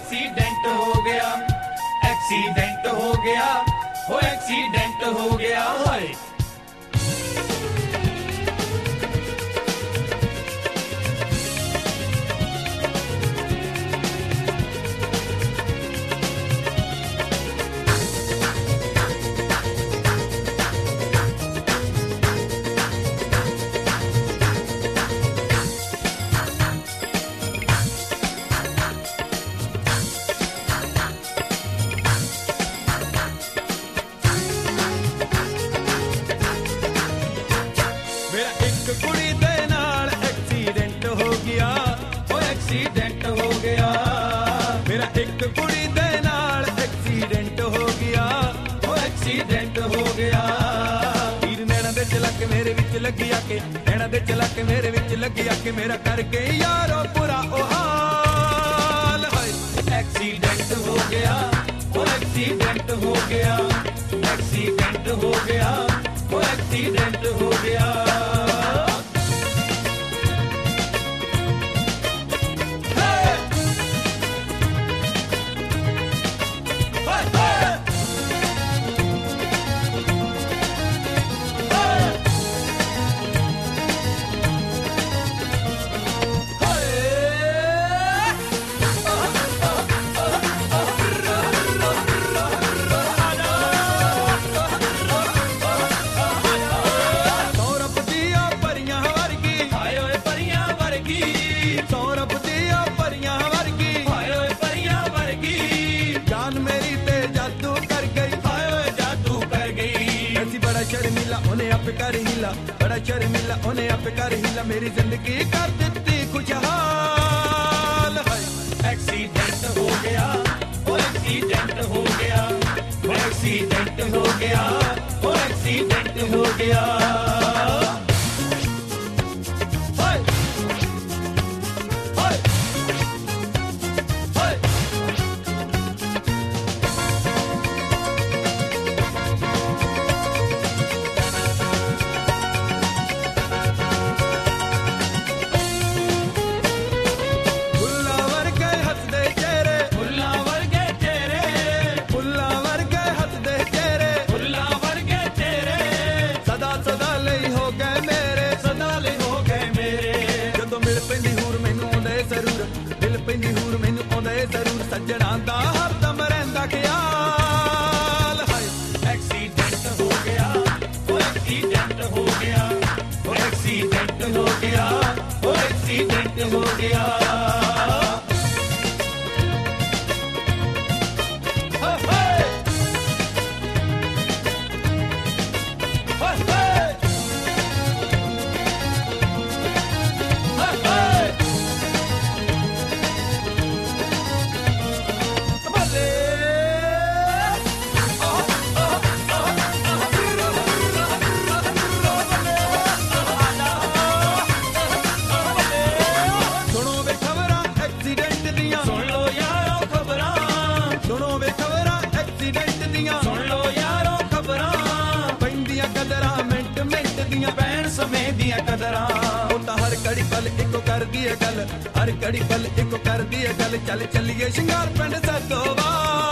Accident हो गया, accident हो गया, हो एक्सीडेंट हो गया। हाय एक्सीडेंट हो गया, मेरा एक कुड़ी दे नाल एक्सीडेंट हो गया, ओ एक्सीडेंट हो गया। तीर नैना दे चला के मेरे विच लगी आके, नैना दे चला के मेरे विच लगी आके, मेरा करके यारो बुरा ओ हाल। एक्सीडेंट हो गया, ओ एक्सीडेंट हो गया, एक्सीडेंट हो गया, ओ एक्सीडेंट हो गया। शर्मिला उन्हें आप कर हिला, बड़ा शर्मिला उन्हें आप कर हिला, मेरी जिंदगी कर देती खुशहाल। एक्सीडेंट हो गया, ओ एक्सीडेंट हो गया, ओ एक्सीडेंट हो गया, ओ एक्सीडेंट हो गया। सज्जणा दा हरदम रहिंदा ख्याल। एक्सीडेंट हो गया, ओ एक्सीडेंट हो गया, ओ एक्सीडेंट हो गया, ओ एक्सीडेंट हो गया। समय दिया कदरा हर घड़ी पल इको कर दी गल, हर घड़ी पल इको कर दी गल। चल चलिए शिंगार पिंड सतोवा।